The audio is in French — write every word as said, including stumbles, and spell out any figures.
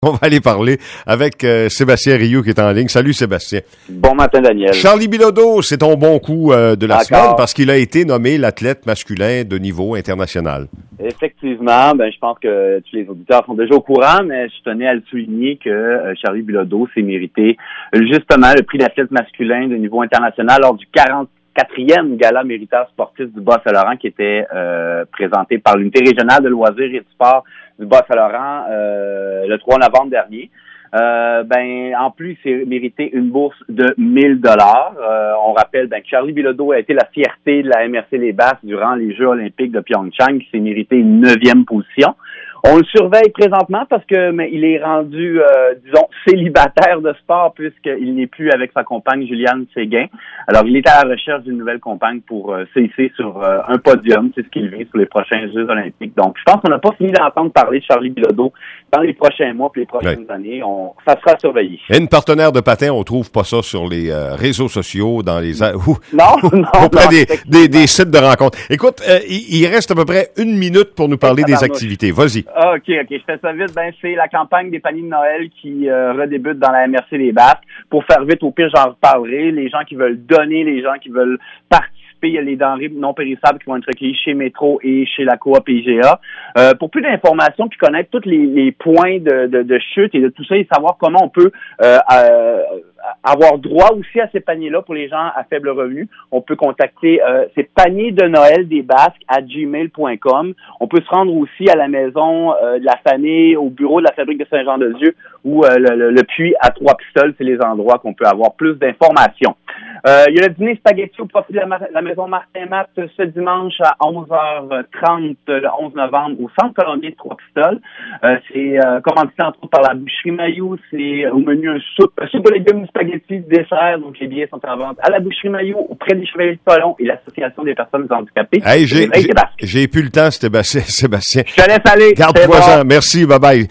On va aller parler avec euh, Sébastien Rioux qui est en ligne. Salut Sébastien. Bon matin Daniel. Charlie Bilodeau, c'est ton bon coup euh, de la D'accord. semaine parce qu'il a été nommé l'athlète masculin de niveau international. Effectivement, ben je pense que tous les auditeurs sont déjà au courant, mais je tenais à le souligner que euh, Charlie Bilodeau s'est mérité justement le prix d'athlète masculin de niveau international lors du quarante-quatrième gala mériteur sportif du Bas-Saint-Laurent qui était euh, présenté par l'unité régionale de loisirs et du sport du Bas-Saint-Laurent euh, le trois novembre dernier. Euh, ben, en plus, il s'est mérité une bourse de mille dollars. Euh, on rappelle ben, que Charlie Bilodeau a été la fierté de la M R C Les Basses durant les Jeux olympiques de Pyeongchang, qui s'est mérité une neuvième position. On le surveille présentement parce que mais il est rendu, euh, disons, célibataire de sport puisqu'il n'est plus avec sa compagne Juliane Séguin. Alors, il est à la recherche d'une nouvelle compagne pour euh, s'hisser sur euh, un podium. C'est ce qu'il vise pour les prochains Jeux olympiques. Donc, je pense qu'on n'a pas fini d'entendre parler de Charlie Bilodeau dans les prochains mois et les prochaines ouais. années. On, ça sera surveillé. Et une partenaire de patin, on trouve pas ça sur les euh, réseaux sociaux, dans les ou, non, non, auprès non, des, des, des sites de rencontres. Écoute, euh, il, il reste à peu près une minute pour nous parler des activités. Vas-y. Ah, OK, OK. Je fais ça vite. Ben, c'est la campagne des paniers de Noël qui euh, redébute dans la M R C Les Basques. Pour faire vite, au pire, j'en reparlerai. Les gens qui veulent donner, les gens qui veulent participer, il y a les denrées non périssables qui vont être recueillies chez Métro et chez la Coop I G A. Euh, pour plus d'informations, puis connaître tous les, les points de, de, de chute et de tout ça, et savoir comment on peut euh, euh, avoir droit aussi à ces paniers-là pour les gens à faible revenu, on peut contacter euh, ces paniers de Noël des Basques à gmail point com. On peut se rendre aussi à la maison euh, de la famille, au bureau de la fabrique de Saint-Jean-de-Dieu ou euh, le, le, le puits à Trois-Pistoles, c'est les endroits qu'on peut avoir plus d'informations. Euh, il y a le dîner spaghetti au profit de la, la maison Martin-Matt ce dimanche à onze heures trente, le onze novembre, au Centre Colombien de Trois-Pistoles. Euh, c'est euh, commandité entre autres par la boucherie Mailloux. C'est au menu un soupe, un soupe de légumes, spaghetti, dessert. Donc les billets sont en vente à la boucherie Mailloux, auprès des Chevaliers de Polon et l'Association des personnes handicapées. Hey, j'ai, j'ai, j'ai plus le temps, Sébastien. Sébastien. Je te laisse aller. Garde-toi-en. Merci, bye bye.